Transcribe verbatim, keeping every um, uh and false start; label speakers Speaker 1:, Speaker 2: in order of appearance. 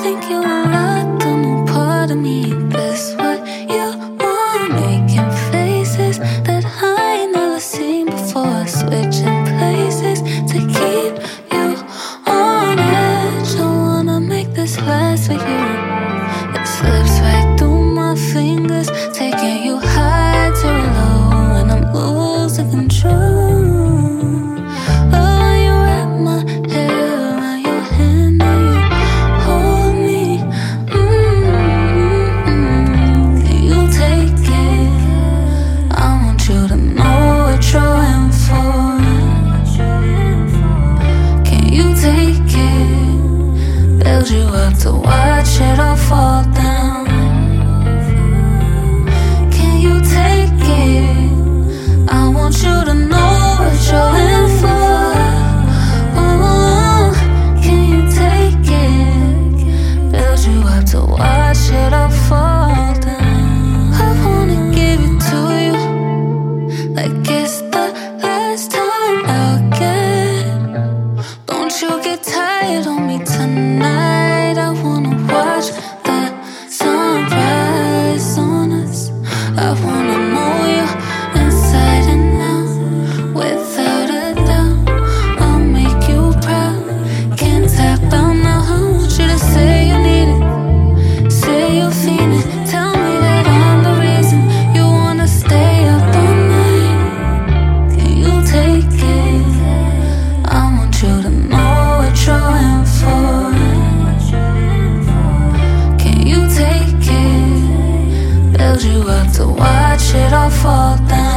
Speaker 1: think you unlocked a new part of me. That's what you want, making faces that I ain't never seen before. Switching places to keep you on edge. I wanna make this last for you. It slips right through my fingers, taking you high to low, and I'm losing control. You up to watch it all fall down. Can you take it? I want you to know what you're in for. Oh, can you take it? Build you up to watch it all fall down. I wanna give it to you like it's the last time I'll get. Don't you get tired on me tonight. I wanna know you inside and out. Without a doubt, I'll make you proud. Can't tap out now. I want you to say you need it, say you're feeling. Tell me that I'm the reason you wanna stay up all night. Can you take it? I want you to know what you're in for. Can you take it? Build you up to watch it all fall down.